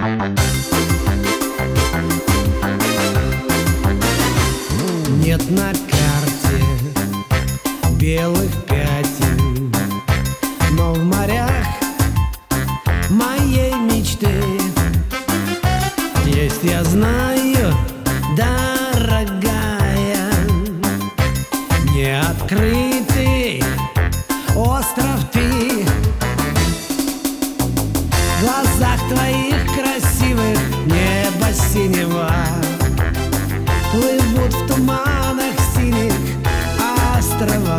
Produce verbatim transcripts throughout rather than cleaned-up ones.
Нет на карте белых пятен, но в морях моей мечты есть, я знаю, дорогая, неоткрытый остров ты. В глазах твоих красивых небо синего плывут в туманах синих острова.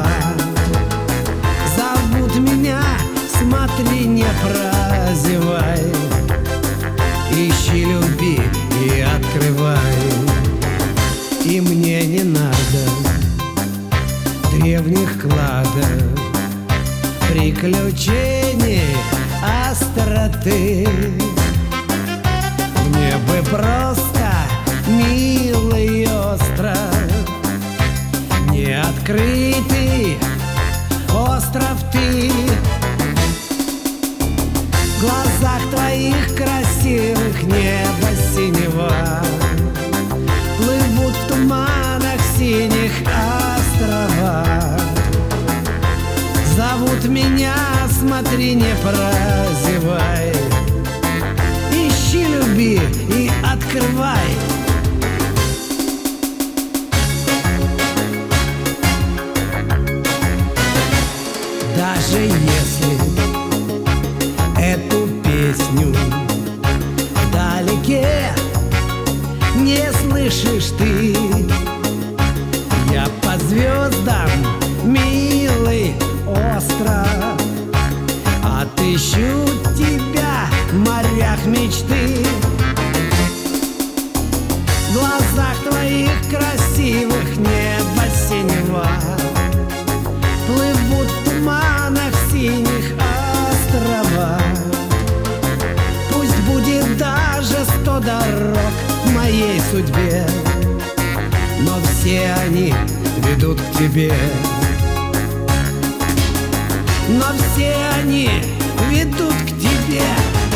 Зовут меня, смотри, не прозевай, ищи, люби и открывай. И мне не надо древних кладов, приключений, остроты. Мне бы просто милый остров, неоткрытый остров ты. В глазах твоих красивых небо синего плывут в туманах синих острова. Зовут меня, смотри, не прозевай, ищи, люби и открывай. Даже если эту песню вдалеке не слышишь ты, я по звездам, милый остров, отыщу тебя в морях мечты. В глазах твоих красивых небо синего плывут в туманах синих острова. Пусть будет даже сто дорог в моей судьбе, но все они ведут к тебе. Но все они ведут к тебе.